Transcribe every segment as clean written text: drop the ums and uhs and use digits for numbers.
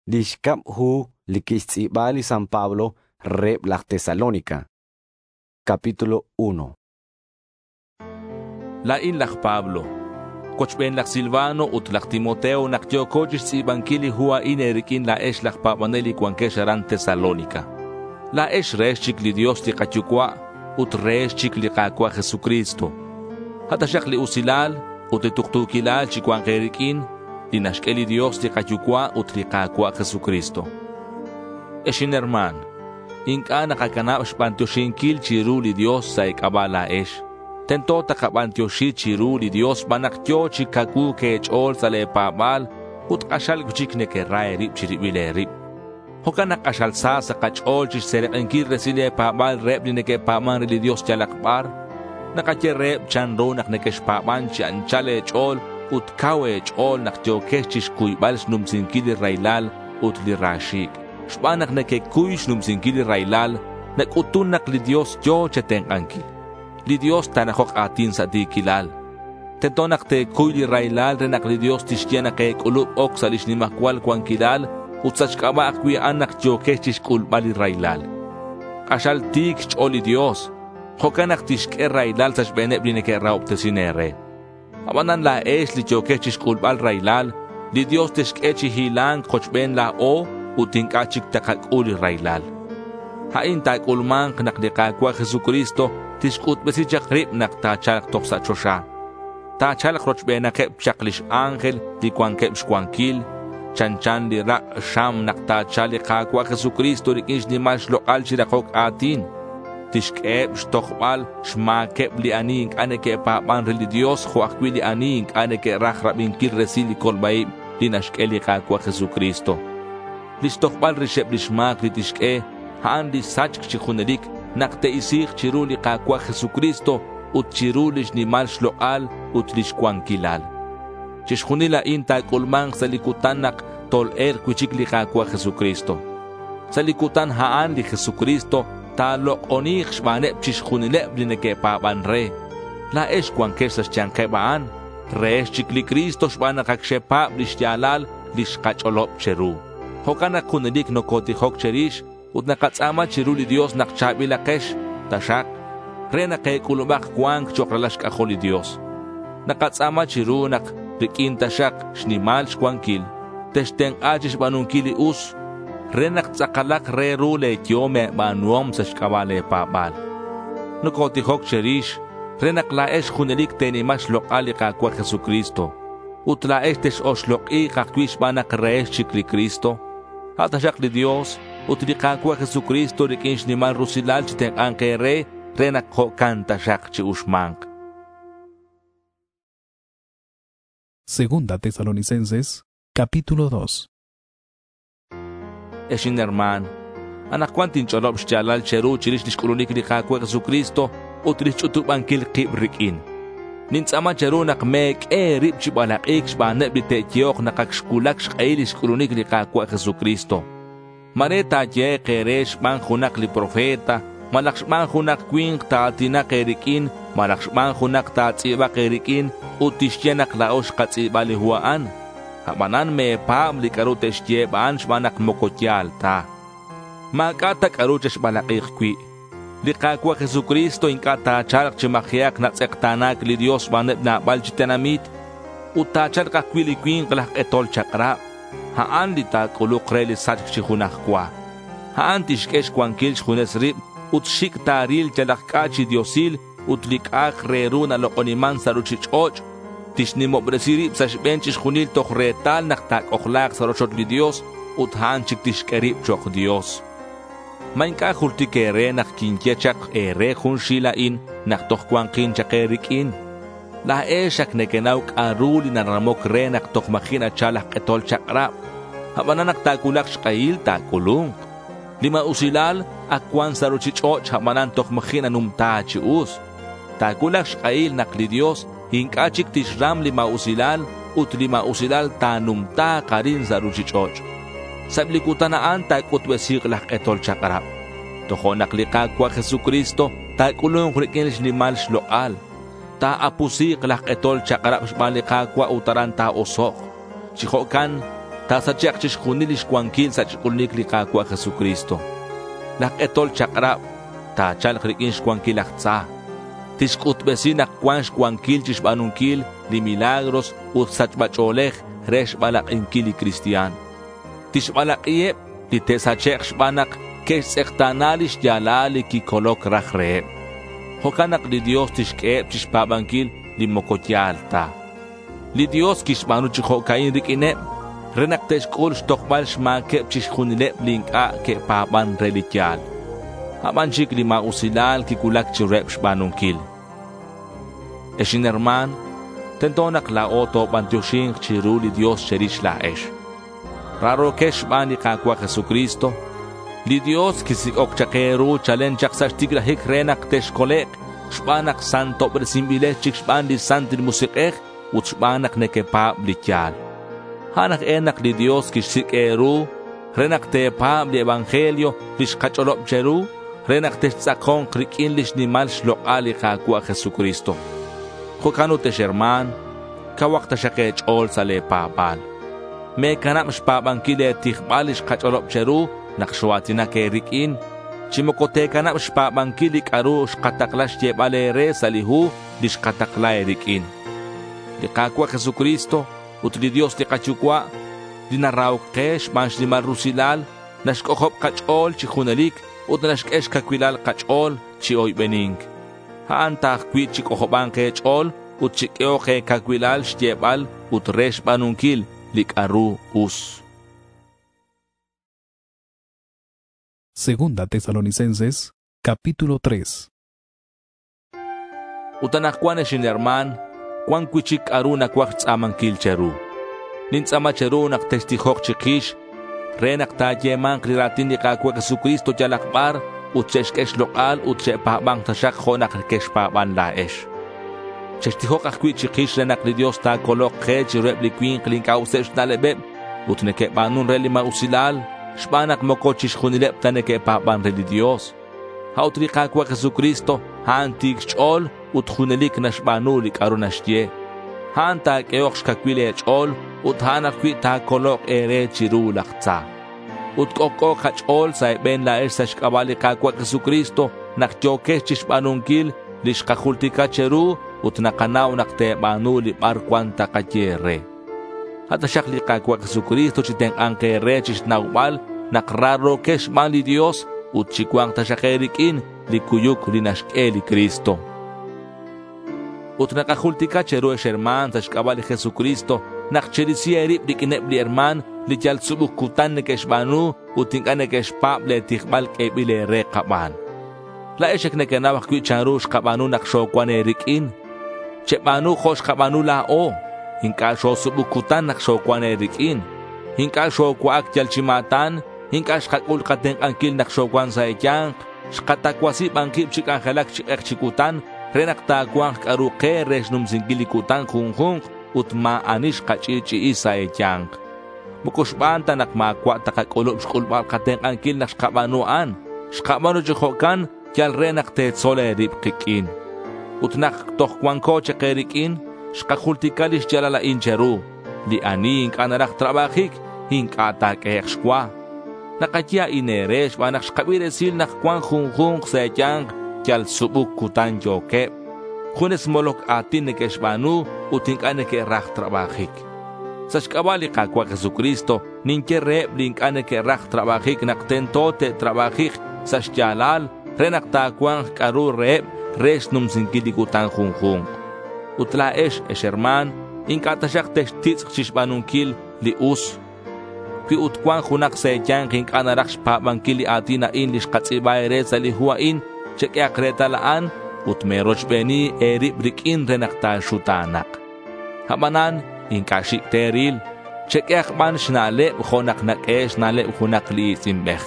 Lishkap hu likistzibali San Pablo rep la Tesalónica. Capítulo 1. Lain lak Pablo. Kochben lak Silvano ut lak Timoteo nakyo kochis tsibankili hua inerikin la esh lak papaneli kwankesharan Tesalónica. La esh resh chik li Dios li kachukwa ut resh chik li kakwa Jesucristo. Hatashak li usilal ut li tuktukilal chikwankerikin linashkeli Dios li kachukwa ut li kakwa Jesucristo. Eshin herman, inka nakakanap shpantiyoshinkil chiru li Dios sa ikabala esh. Tento takapantyoshi chiru li Dios banakyo chikaku kechol sa lepabal ut kashal kuchik nekeray rip chiribile rip. Hoka nakashalsa sa kachol chis serekenkil resile pabal rep li nekepaman li Dios chalakbar. Nakatye rep chanro nak nekeshpaman chan chale chol ut kawe chol nakyo kesh kuybal snumsinkil railal ut li rashik. Shpanak nekekuy snumsinkil railal nakutun nak li Dios yo chetenkankil. Li Dios tanakok atin sa di kilal. Tentonak te kuy li railal renak li Dios tishkiana kay kulub ok sa lish ni makwal kwang kilal ut sa shkaba akwi anak jo kesh kulba li railal. Kashal tik chol li Dios. Hokanak tishke railal sa shbeneb li neke raop tesinere. Abanan la esh li jo kesh kulba li railal li Dios tishke chihilang kochben la o utinkachik takakul li railal. Hain takulman knakdikakwa Jesucristo tishkut besi jakrip nak tachalak toksa chosha. Tachalak rochbe na kep chaklish angel di kwan kep shkwankil. Chanchan li ra sham nak tachalik kakwa Jesucristo rikinsh ni mal shlokal shirakok atin. Tishkep shtokbal shma kep li aning ane ke papan li Dios huakwi li aning ane ke rakrabin kil resili kolbaib li nashkeli kakwa Jesucristo. Listokbal rishep li shmak li tishke haan li sachk chikhunelik nakte isik chiru li kakwa Jesucristo ut chiru lish ni mal shloal ut lish kwankilal. Chishkhunila inta kulmang sa likutan nak tol kuchik li kakwa Jesucristo. Sa likutan haan li Jesucristo talok onik shbanep chishkhunilep li nekepaban re. La esh kwankesh sa shchankebaan resh chik li Cristo shbana kakshepab lish yalal lish kacholop cheru. Hokana kunelik no koti hok cherish ut nakatsama chiru li Dios nakchabi lakesh tashak rena kay kulubak kwang chokralash kakho li Dios nakatsama chiru nak rikin tashak shnimal shkwankil teshteng ajish banunkili us renak tsakalak re rule tiome banuom sa shkabale pabal nukoti hok cherish renak laesh kunelik tenimash lokali kakwa Jesucristo ut laesh tesh oshloki kakwish banak reesh chikli Cristo hatashak li Dios utli kakwa Jesucristo rikinsh ni man rusilal chiteng anke re renak ho kanta shak chi ushmank. Segunda Tesalonicenses, capítulo 2. Eshin herman, anak kwantin cholob shchalal cheru chirish nishkulunik li kakwa Jesucristo utli chutubankil kib rikin. Nintzama cheru nak mek rib chibalak shbaneb li tekyok nakakshkulak shkail shkulunik li kakwa Jesucristo. Mareta ye keresh man hunak li profeta, malakshman hunak kwing taatina kerikin, malakshman hunak taatsiba kerikin, utishyenak laosh katsiba li huaan. Habanan me paam li karuteshye baan shmanak mokotyal ta. Makata karutesh balakik kwi. Li kakwa Jesucristo inkata chalak chimakyak na tsektanak li Dios baneb na baljitenamit, utachalak akwi li kwing kalak etol chakra. Haan li takuluk re li sachk chihunak kwa. Haan tishkesh kwankil chihunes rib ut shik taril chalakachi diosil ut likak re runa lokoniman saruchichoch. Tishnimobresi sa shbench chihunil tok retal naktak okhlak sarochot li Dios ut haan chik tishkerib chok Dios. Mainka hultike re nak kinkyechak re hun shilain nak tok kwankin chakerikin. La eshak nekenauk aruli na ramok renak tok makina chalak etol chakra. Habananak takulak shkail takulung. Lima usilal akwan saruchichoch habanan tok makina numtachi us. Takulak shkail nak li Dios hinkachik tishram lima usilal ut lima usilal tanumta karin saruchichoch. Sablikutanaan takutwesik lak etol chakra. Tohonak likakwa Jesucristo takulung rikinish limal shloal. Ta apusik lak etol chakarap shmalikakwa utaran ta osok. Chihokan tasachek chishkunil ishkuankil sachkulnik li kakwa Jesucristo. Lak etol chakrab, tachal krikin shkuankil achtsa. Tishkut besin akwan shkuankil chishbanunkil li milagros ut sachbacholech resh balak inkili Cristian. Tishbalak ieb li tesachek shbanak kesh ektanalish yalali ki kolok rachreeb. Hokanak li Dios tishkeeb tishpabankil li mokotyalta. Li Dios kishbanu chihokain rikine renak teshkul stokbal shmakeb chishkunileb linka ke paban religial. Habanchik li mausilal ki kulak chireb shbanunkil. Eshin herman, tentonak la oto bantioshin chiru li Dios cherish la esh. Raro kesh bani kakwa Jesucristo, li Dios kisik okchakeru chalen chaksashtigra hik renak teshkolek, shbanak santo presimbilech chik shban li santil musikech, ut shbanak nekepab li kyal. Hanak enak li Dios kisik eru, renak tepab li evangelio, lish kacholop cheru, renak tesakon krikin lish nimal shlokali kakwa Jesucristo. Kukano te sherman, kawak ta shakech ol sa le papal. Me kanam shpabankile tikhbalish kacholop cheru, nakshwatina ke rikin. Chimokote kanam shpabankili karu shkataklash yebale re salihu, dish katakla rikin. Di kakwa Jesucristo, utli Dios di kachukwa, di narawkesh mansh di marusilal, nashkohop kachol chikunalik, ut nashkesh kakwilal kachol chi oy bening. Haan takwit chikohoban kechol, ut chikeo ke kakwilal shtebal, ut resh banunkil, lik aru us. Segunda Tesalonicenses, capítulo 3. Utanakwan eshin herman, kwan kwichik aru nakwak tzamankil cheru. Nintzama cheru nak testihok chikish, renak tayeman kriratin ni kakwa Jesucristo jalakbar, ut cheshkesh lokal ut chepabang tashak honak keshpaban laesh. Chestihok akwit chikish renak li Dios ta kolok kech rep likwin klinkausesh nalebeb, ut nekebanun reli mausilal, shbanak mokochish hunilep ta nekepaban reli Dios. Hautri kakwa Jesucristo, hantik chol, ut hunelik nashbanulik arunashtie. Hanta keoksh kakwile chol, ut hanakwit ta kolok ere chiru lakta. Ut koko kachol sa ben la ersa shkabali kakwa Jesucristo nakyokesh chishbanunkil lishkahultika cheru ut nakanaw nakte li barkwanta kachere. Hata shakli kakwa Jesucristo chiteng ankere chishnawbal nakraro kesh man li Dios ut chikwang tashakerikin li kuyuk li nashkeli Cristo. Ut nakahultika cheru esherman tashkabali Jesucristo nakcherisi erip dikinep li herman li jal subuk kutan nekeshbanu utingkan nekeshpap le tikbal kebile re kaban. La eshek nekenawak kwi charush kabanu nakshokwan erikin. Chepanu khosh kabanu la o. Hinka sho subuk kutan nakshokwan erikin. Hinka shokwak jal chimatan. Hinka shkakul kateng ankil nakshokwan sa ekyang. Shkatakwasi bangkip chik angelak chik chikutan. Renak takwang karuke resnum singilikutan kunghung utma anish kachichi isa ekyang. Mukushbanta nakmakwa takakulub shkulbal kateng ankil nak shkabanuan. Shkabanu jikhokan kyal renak tetzole ripkikin. Utnak tohkwanko chekerikin, shkakultikalish jalala incheru. Li ani inkanarach trabajik, inkatak ekshkwa. Nakatya ineresh banak shkabiresil nakwan hunghung seyang kyal subuk kutan jokep. Kunes molok atin nekeshbanu utinkaneke rach trabajik. Sa shkabali kakwa Jesucristo, ninke rep linkane ke rach trabajik naktentote trabajik sa shjalal, renak takwang karu rep, resnum sinkilikutan hunghung. Utla esherman, inkatashak teshtitz shishbanunkil li us. Ki utkwang hunak seyang hinkanarak shpabankili atina in lishkatzibay sa lihuain, chekyak retalaan, utmeroch beni erip rikin renak ta shutanak. Habanan, inkashik teril, chekyak man shnale uhonak nakesh nale uhonak li simbech.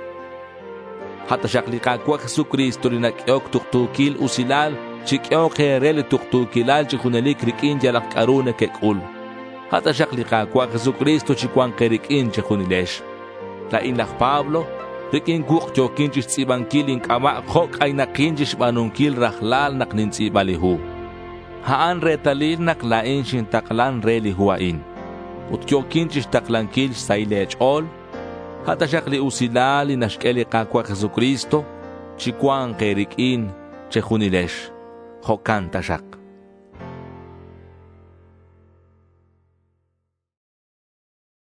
Hatashak li kakwa Jesucristo li nakyok tuktukil usilal, chikyok herel tuktukilal chikunalik rikin jalak karune kekul. Hatashak li kakwa Jesucristo chikwan kerikin chikunilesh. La inlak Pablo, rikin kuk chokin chistibankil inkama kok ay nakin chishbanunkil rahlal naknintsibalihu. Haan retalil naklain shintaklan reli huain. Utyokin chishtaklanquil sailech ol. Hatashak li usilali nashkeli kakwa Jesucristo. Chikuan kerikin chejunilesh. Jokan tashak.